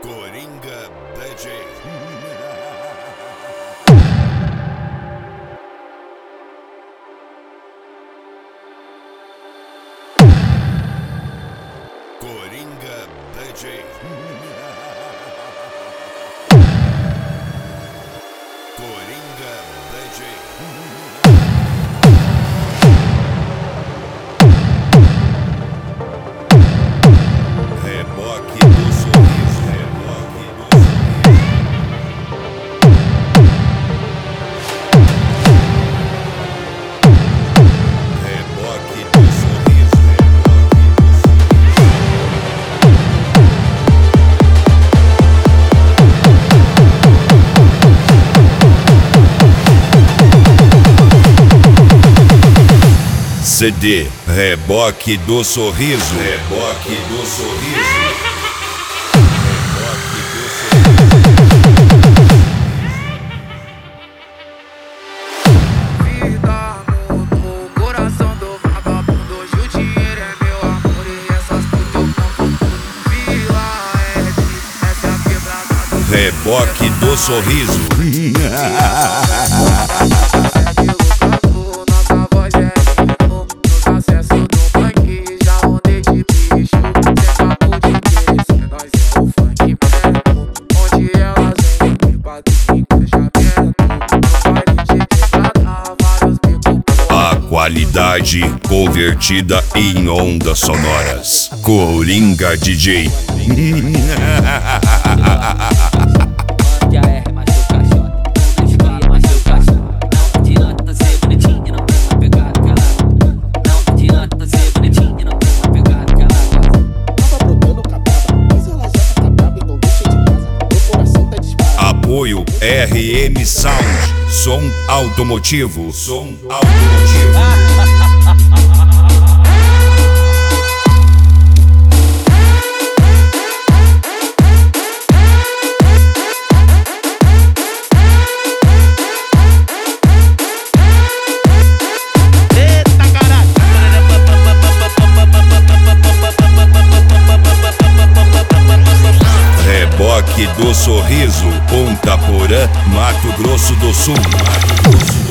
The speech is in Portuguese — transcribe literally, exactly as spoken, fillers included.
Coringa D J. Coringa D J. Coringa D J. Reboque do sorriso, reboque do sorriso. Reboque do sorriso, C D Reboque do Sorriso. Reboque do Sorriso. Reboque do Sorriso. Vida no coração do vagabundo. Hoje o dinheiro é meu amor e essas putas eu compro. Vila Ed, essa é a quebrada do Reboque do Sorriso. Qualidade convertida em ondas sonoras. Coringa D J. Já é, machuca caixota. Escolha, machuca caixota. Não adianta ser bonitinho, não tem uma pegada que ela. Não adianta ser bonitinho, não tem uma pegada que ela. Tava brotando cabrada, mas ela já tá brava e não deixa de casa. Meu coração tá disparado. Apoio R M Sound. Som automotivo. Som automotivo. Reboque do Sorriso, Ponta Porã, Mato Grosso do Sul. Mato Grosso.